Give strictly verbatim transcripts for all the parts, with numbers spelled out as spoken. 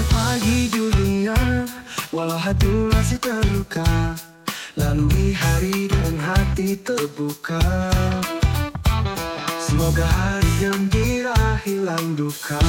Pagi dulunya, walau hati masih terluka, lalui hari dengan hati terbuka. Semoga hari yang gembira hilang duka.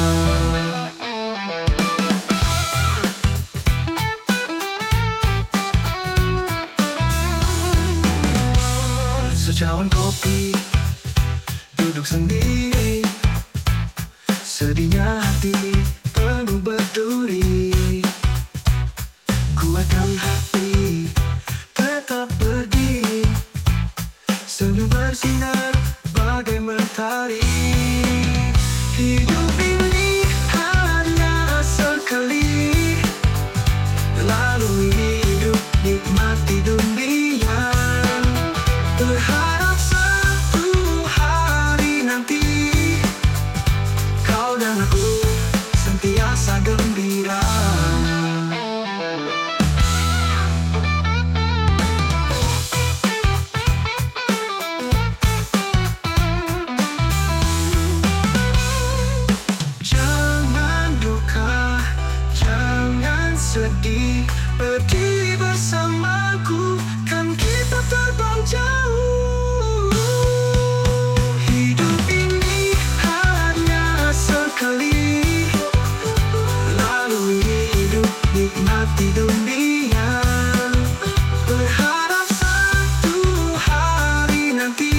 Secawan kopi, duduk sendiri, sedihnya hati penuh berduri. Kuatkan hati, tetap berdiri, senyum bersinar bagai mentari. Hidup ini hanya sekali, lalui hidup nikmati dunia. Berharap satu hari nanti kau dan aku sentiasa gembira. Jangan duka, jangan sedih, berdiri bersamaku, kan kita terbang jauh. Hidup ini hanya sekali, lalui hidup nikmati dunia. Berharap satu hari nanti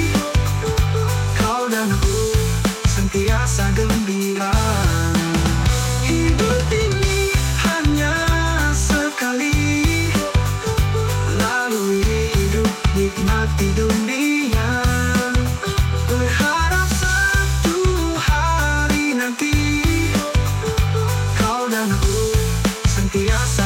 kau dan aku sentiasa gembira. Hidup ini hanya sekali, lalui hidup nikmati dunia. Berharap satu hari nanti kau dan aku sentiasa